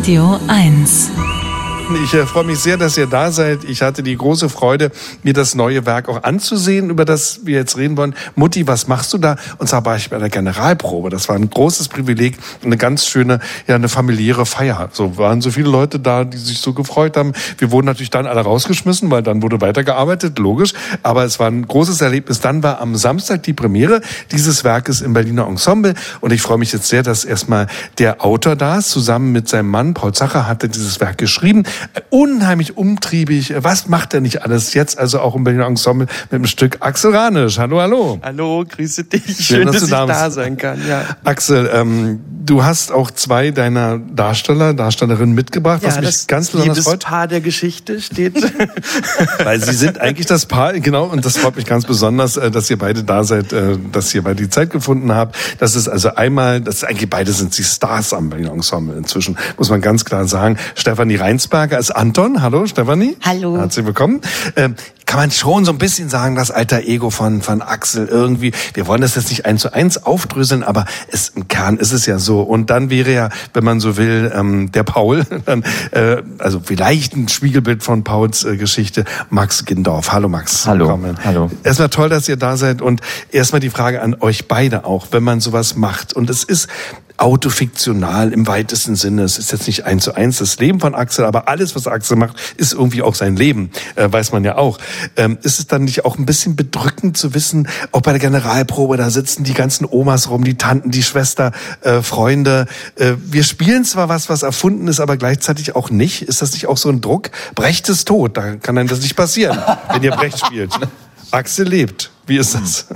Radio 1. Ich freue mich sehr, dass ihr da seid. Ich hatte die große Freude, mir das neue Werk auch anzusehen, über das wir jetzt reden wollen. Mutti, was machst du da? Und zwar war ich bei der Generalprobe. Das war ein großes Privileg, eine ganz schöne, eine familiäre Feier. So waren so viele Leute da, die sich so gefreut haben. Wir wurden natürlich dann alle rausgeschmissen, weil dann wurde weitergearbeitet, logisch. Aber es war ein großes Erlebnis. Dann war am Samstag die Premiere dieses Werkes im Berliner Ensemble. Und ich freue mich jetzt sehr, dass erstmal der Autor da ist. Zusammen mit seinem Mann, Paul Zacher, hat er dieses Werk geschrieben. Unheimlich umtriebig. Was macht er nicht alles jetzt? Also auch im Berliner Ensemble mit dem Stück Axel Ranisch. Hallo, hallo. Hallo, grüße dich. Schön, dass ich da sein kann. Ja. Axel, du hast auch zwei deiner Darstellerinnen mitgebracht, was mich ganz besonders freut. Das Paar der Geschichte steht. Weil sie sind eigentlich das Paar, genau, und das freut mich ganz besonders, dass ihr beide da seid, dass ihr beide die Zeit gefunden habt. Das ist also einmal, eigentlich beide sind die Stars am Berliner Ensemble inzwischen, muss man ganz klar sagen. Stefanie Reinsberger ist Anton. Hallo, Stefanie. Hallo. Herzlich willkommen. Kann man schon so ein bisschen sagen, das alter Ego von Axel irgendwie. Wir wollen das jetzt nicht 1:1 aufdröseln, aber im Kern ist es ja so. Und dann wäre ja, wenn man so will, der Paul, also vielleicht ein Spiegelbild von Pauls Geschichte, Max Gindorf. Hallo Max. Hallo. Willkommen. Hallo. Erstmal toll, dass ihr da seid und erstmal die Frage an euch beide auch, wenn man sowas macht. Und es ist autofiktional im weitesten Sinne. Es ist jetzt nicht 1:1 das Leben von Axel, aber alles, was Axel macht, ist irgendwie auch sein Leben, weiß man ja auch. Ist es dann nicht auch ein bisschen bedrückend zu wissen, auch bei der Generalprobe, da sitzen die ganzen Omas rum, die Tanten, die Schwester, Freunde. Wir spielen zwar was erfunden ist, aber gleichzeitig auch nicht. Ist das nicht auch so ein Druck? Brecht ist tot, da kann einem das nicht passieren, wenn ihr Brecht spielt. Axel lebt. Wie ist das?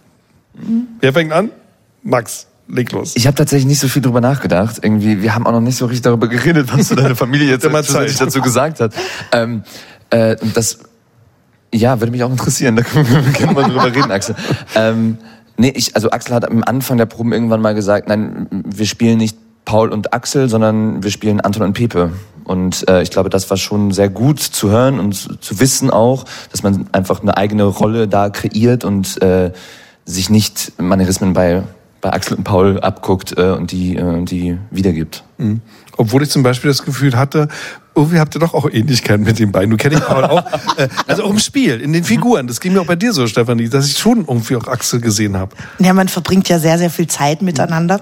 Wer fängt an? Max. Leg los. Ich habe tatsächlich nicht so viel drüber nachgedacht. Irgendwie, wir haben auch noch nicht so richtig darüber geredet, was so deine Familie jetzt dazu gesagt hat. Und das, ja, würde mich auch interessieren. Da können wir mal drüber reden, Axel. Also Axel hat am Anfang der Proben irgendwann mal gesagt, nein, wir spielen nicht Paul und Axel, sondern wir spielen Anton und Pepe. Und ich glaube, das war schon sehr gut zu hören und zu wissen auch, dass man einfach eine eigene Rolle da kreiert und sich nicht Manierismen bei Axel und Paul abguckt und die wiedergibt. Mhm. Obwohl ich zum Beispiel das Gefühl hatte, irgendwie habt ihr doch auch Ähnlichkeiten mit den beiden. Du kennst Paul auch. Also auch im Spiel, in den Figuren. Das ging mir auch bei dir so, Stefanie, dass ich schon irgendwie auch Axel gesehen habe. Ja, man verbringt ja sehr, sehr viel Zeit miteinander.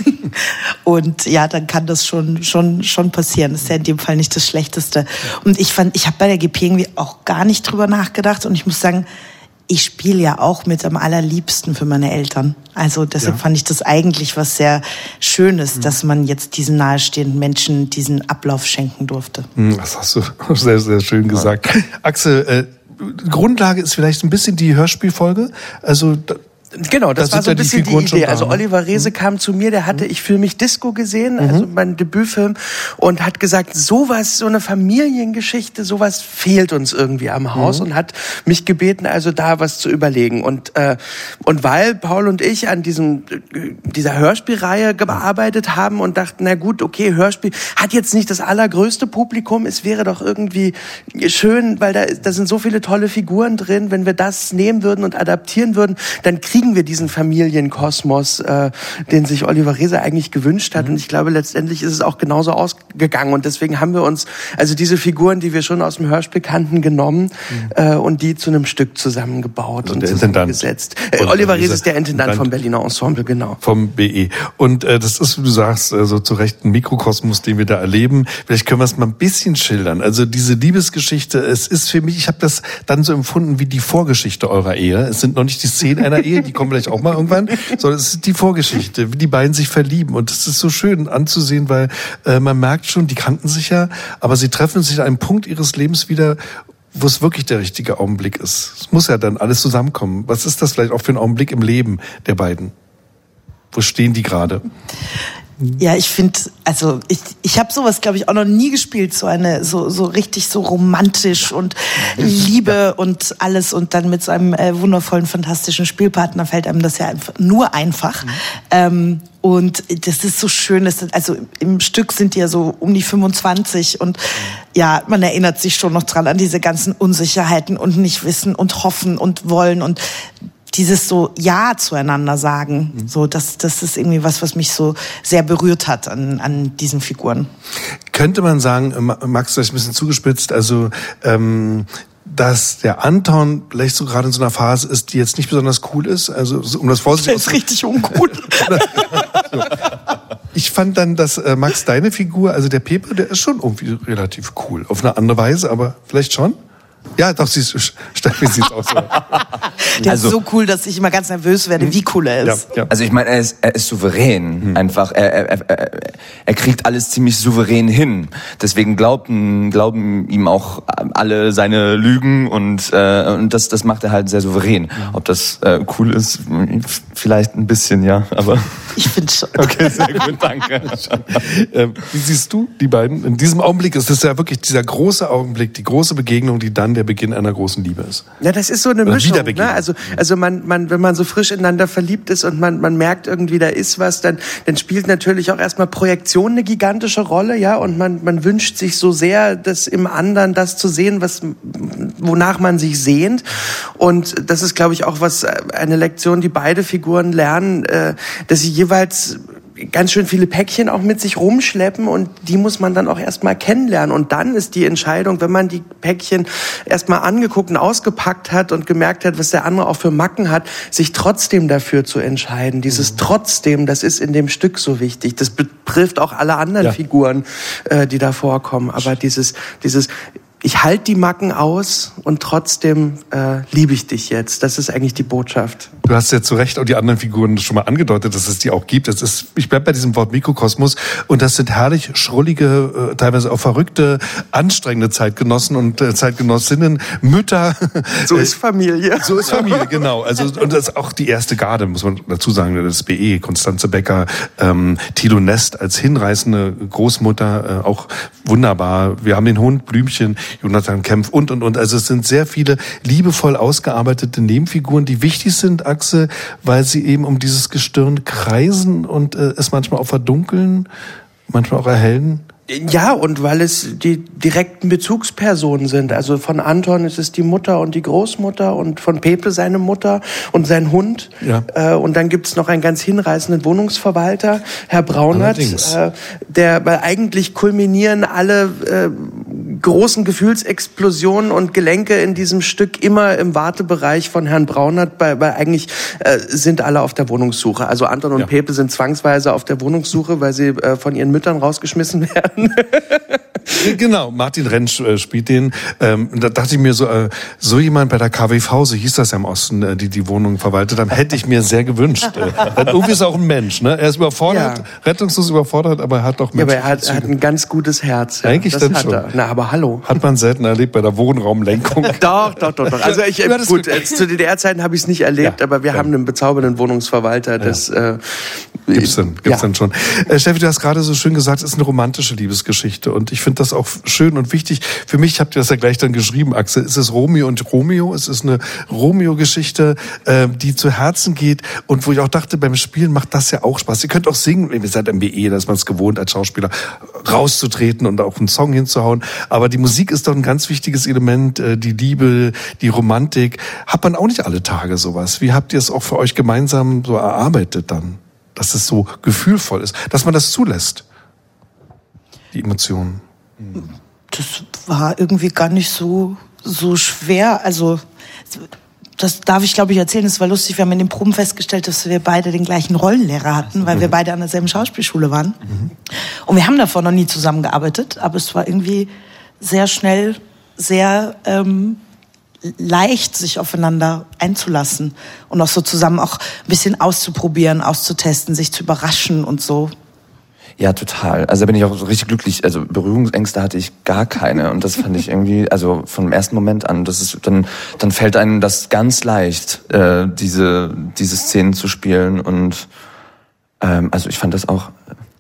Und ja, dann kann das schon passieren. Das ist ja in dem Fall nicht das Schlechteste. Und ich habe bei der GP irgendwie auch gar nicht drüber nachgedacht. Und ich muss sagen, ich spiele ja auch mit am allerliebsten für meine Eltern. Also deshalb fand ich das eigentlich was sehr Schönes, dass man jetzt diesen nahestehenden Menschen diesen Ablauf schenken durfte. Das hast du sehr, sehr schön gesagt. Axel, Grundlage ist vielleicht ein bisschen die Hörspielfolge. Also Genau, das war so ein bisschen die Idee. Also Oliver Reese kam zu mir, der hatte Ich fühle mich Disco gesehen, also mein Debütfilm, und hat gesagt, sowas, so eine Familiengeschichte, sowas fehlt uns irgendwie am Haus, und hat mich gebeten, also da was zu überlegen. Und weil Paul und ich an dieser Hörspielreihe gearbeitet haben und dachten, na gut, okay, Hörspiel hat jetzt nicht das allergrößte Publikum, es wäre doch irgendwie schön, weil da sind so viele tolle Figuren drin, wenn wir das nehmen würden und adaptieren würden, dann kriegen wir diesen Familienkosmos, den sich Oliver Reese eigentlich gewünscht hat. Und ich glaube, letztendlich ist es auch genauso ausgegangen. Und deswegen haben wir uns also diese Figuren, die wir schon aus dem Hörspiel kannten, genommen und die zu einem Stück zusammengebaut und zusammengesetzt. Oliver Reese ist der Intendant vom Berliner Ensemble, genau. Vom BE. Und das ist, wie du sagst, so zu Recht ein Mikrokosmos, den wir da erleben. Vielleicht können wir es mal ein bisschen schildern. Also diese Liebesgeschichte, es ist für mich, ich habe das dann so empfunden wie die Vorgeschichte eurer Ehe. Es sind noch nicht die Szenen einer Ehe, die kommen vielleicht auch mal irgendwann, sondern es ist die Vorgeschichte, wie die beiden sich verlieben. Und das ist so schön anzusehen, weil man merkt schon, die kannten sich ja, aber sie treffen sich an einem Punkt ihres Lebens wieder, wo es wirklich der richtige Augenblick ist. Es muss ja dann alles zusammenkommen. Was ist das vielleicht auch für ein Augenblick im Leben der beiden? Wo stehen die gerade? Ja, ich finde, also ich habe sowas, glaube ich, auch noch nie gespielt, so richtig so romantisch und Liebe und alles, und dann mit so einem wundervollen, fantastischen Spielpartner fällt einem das ja einfach. Und das ist so schön, also im Stück sind die ja so um die 25 und ja, man erinnert sich schon noch dran an diese ganzen Unsicherheiten und nicht wissen und hoffen und wollen und dieses so Ja zueinander sagen, so das ist irgendwie was mich so sehr berührt hat an diesen Figuren. könnte man sagen, Max, vielleicht ein bisschen zugespitzt, also dass der Anton vielleicht so gerade in so einer Phase ist, die jetzt nicht besonders cool ist, also um das vorsichtig auszudrücken. Der ist richtig uncool. So. Ich fand dann, dass Max, deine Figur, also der Pepe, der ist schon irgendwie relativ cool. Auf eine andere Weise, aber vielleicht schon? Ja, doch, Steffi sieht auch so. Der ist so cool, dass ich immer ganz nervös werde, wie cool er ist. Ja. Also ich meine, er ist souverän. Einfach, er kriegt alles ziemlich souverän hin. Deswegen glauben ihm auch alle seine Lügen und das macht er halt sehr souverän. Ob das cool ist, vielleicht ein bisschen, ja, aber... Ich finde schon. Okay, sehr gut, danke. Wie siehst du die beiden? In diesem Augenblick ist das ja wirklich dieser große Augenblick, die große Begegnung, die dann der Beginn einer großen Liebe ist. Ja, das ist so eine Mischung. Ne? Also man, wenn man so frisch ineinander verliebt ist und man merkt irgendwie, da ist was, dann spielt natürlich auch erstmal Projektion eine gigantische Rolle, ja, und man wünscht sich so sehr, das im anderen das zu sehen, wonach man sich sehnt. Und das ist, glaube ich, auch eine Lektion, die beide Figuren lernen, dass sie jeweils ganz schön viele Päckchen auch mit sich rumschleppen und die muss man dann auch erstmal kennenlernen. Und dann ist die Entscheidung, wenn man die Päckchen erstmal angeguckt und ausgepackt hat und gemerkt hat, was der andere auch für Macken hat, sich trotzdem dafür zu entscheiden. Dieses trotzdem, das ist in dem Stück so wichtig. Das betrifft auch alle anderen Figuren, die da vorkommen. Aber dieses ich halte die Macken aus und trotzdem liebe ich dich jetzt. Das ist eigentlich die Botschaft. Du hast ja zu Recht auch die anderen Figuren schon mal angedeutet, dass es die auch gibt. Ich bleib bei diesem Wort Mikrokosmos und das sind herrlich schrullige, teilweise auch verrückte, anstrengende Zeitgenossen und Zeitgenossinnen, Mütter. So ist Familie. So ist Familie, genau. Also und das ist auch die erste Garde, muss man dazu sagen, das BE, Konstanze Becker, Thilo Nest als hinreißende Großmutter, auch wunderbar. Wir haben den Hund Blümchen, Jonathan Kempf und. Also es sind sehr viele liebevoll ausgearbeitete Nebenfiguren, die wichtig sind, Axel, weil sie eben um dieses Gestirn kreisen und es manchmal auch verdunkeln, manchmal auch erhellen. Ja, und weil es die direkten Bezugspersonen sind. Also von Anton ist es die Mutter und die Großmutter und von Pepe seine Mutter und sein Hund. Ja. Und dann gibt's noch einen ganz hinreißenden Wohnungsverwalter, Herr Braunert, weil eigentlich kulminieren alle großen Gefühlsexplosionen und Gelenke in diesem Stück immer im Wartebereich von Herrn Braunert, weil eigentlich sind alle auf der Wohnungssuche. Also Anton und Pepe sind zwangsweise auf der Wohnungssuche, weil sie von ihren Müttern rausgeschmissen werden. Genau, Martin Rentsch spielt den. Da dachte ich mir so jemand bei der KWV, so hieß das ja im Osten, die Wohnung verwaltet haben, hätte ich mir sehr gewünscht. Irgendwie ist er auch ein Mensch, ne? Er ist überfordert, rettungslos überfordert, aber er hat doch Menschen. Ja, aber er hat ein ganz gutes Herz. Ja. Eigentlich das hat schon. Er. Na, aber hallo. Hat man selten erlebt bei der Wohnraumlenkung. Doch. Also gut, zu DDR-Zeiten habe ich es nicht erlebt, aber wir haben einen bezaubernden Wohnungsverwalter. Das gibt's dann schon. Steffi, du hast gerade so schön gesagt, es ist eine romantische Liebesgeschichte und ich finde das auch schön und wichtig. Für mich, habt ihr das ja gleich dann geschrieben, Axel, ist es Romeo und Romeo. Es ist eine Romeo-Geschichte, die zu Herzen geht und wo ich auch dachte, beim Spielen macht das ja auch Spaß. Ihr könnt auch singen, ihr seid im BE, da ist man es gewohnt, als Schauspieler rauszutreten und auch einen Song hinzuhauen. Aber die Musik ist doch ein ganz wichtiges Element, die Liebe, die Romantik. Hat man auch nicht alle Tage sowas. Wie habt ihr es auch für euch gemeinsam so erarbeitet dann? Dass es so gefühlvoll ist, dass man das zulässt, die Emotionen. Das war irgendwie gar nicht so schwer. Also das darf ich, glaube ich, erzählen. Es war lustig, wir haben in den Proben festgestellt, dass wir beide den gleichen Rollenlehrer hatten, weil wir beide an derselben Schauspielschule waren. Und wir haben davor noch nie zusammengearbeitet, aber es war irgendwie sehr schnell, sehr leicht, sich aufeinander einzulassen und auch so zusammen auch ein bisschen auszuprobieren, auszutesten, sich zu überraschen und so. Ja, total. Also da bin ich auch so richtig glücklich. Also Berührungsängste hatte ich gar keine und das fand ich irgendwie, also vom ersten Moment an, das ist dann fällt einem das ganz leicht, diese Szenen zu spielen und also ich fand das auch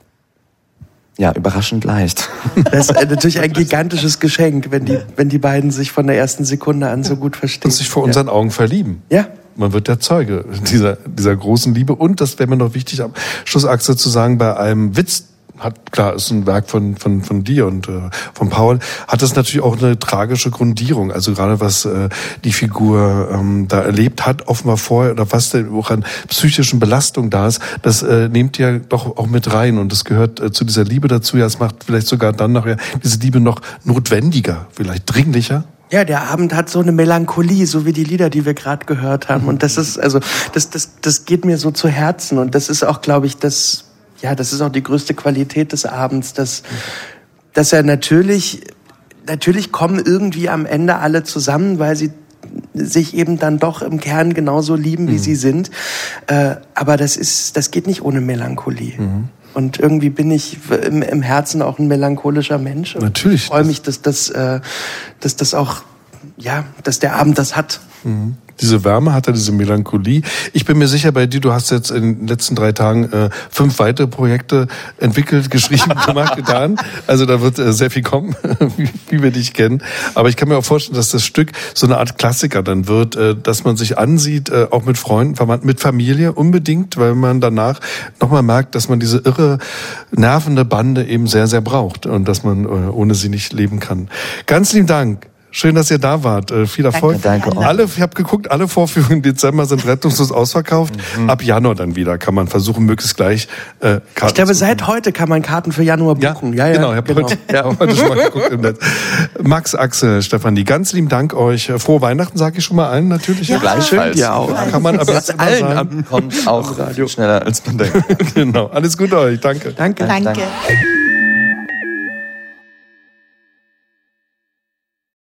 überraschend leicht. Das ist natürlich ein gigantisches Geschenk, wenn die beiden sich von der ersten Sekunde an so gut verstehen. Und sich vor unseren Augen verlieben. Ja. Man wird der Zeuge dieser großen Liebe. Und das wäre mir noch wichtig, am Schluss, Axel, zu sagen, bei einem Witz, klar, ist ein Werk von dir und von Paul, hat das natürlich auch eine tragische Grundierung. Also gerade was die Figur da erlebt hat, offenbar vorher, oder was denn auch an psychischen Belastungen da ist, das nehmt ihr doch auch mit rein und das gehört zu dieser Liebe dazu. Ja, es macht vielleicht sogar dann nachher diese Liebe noch notwendiger, vielleicht dringlicher. Ja, der Abend hat so eine Melancholie, so wie die Lieder, die wir gerade gehört haben. Und das ist, also, das geht mir so zu Herzen. Und das ist auch, glaube ich, das ist auch die größte Qualität des Abends, dass er natürlich kommen irgendwie am Ende alle zusammen, weil sie sich eben dann doch im Kern genauso lieben, wie sie sind. Aber das geht nicht ohne Melancholie. Und irgendwie bin ich im Herzen auch ein melancholischer Mensch. Und natürlich. Ich freue mich, dass der Abend das hat. Diese Wärme hat er, diese Melancholie. Ich bin mir sicher, bei dir, du hast jetzt in den letzten 3 Tagen 5 weitere Projekte entwickelt, geschrieben, gemacht, getan. Also da wird sehr viel kommen, wie wir dich kennen. Aber ich kann mir auch vorstellen, dass das Stück so eine Art Klassiker dann wird, dass man sich ansieht, auch mit Freunden, Verwandten, mit Familie unbedingt, weil man danach nochmal merkt, dass man diese irre, nervende Bande eben sehr, sehr braucht und dass man ohne sie nicht leben kann. Ganz lieben Dank. Schön, dass ihr da wart. Viel Erfolg. Danke. Ich habe geguckt, alle Vorführungen im Dezember sind rettungslos ausverkauft. Ab Januar dann wieder kann man versuchen, möglichst gleich Karten Ich glaube, seit heute kann man Karten für Januar buchen. Ja, genau. Ich habe heute schon mal geguckt im Netz. Max, Axel, Stefanie, ganz lieben Dank euch. Frohe Weihnachten sage ich schon mal allen natürlich. Ja, gleichfalls. Ja, auch. Kann man aber jetzt allen sagen. Kommt auch schneller, als man denkt. Genau. Alles Gute euch. Danke. Danke. Danke.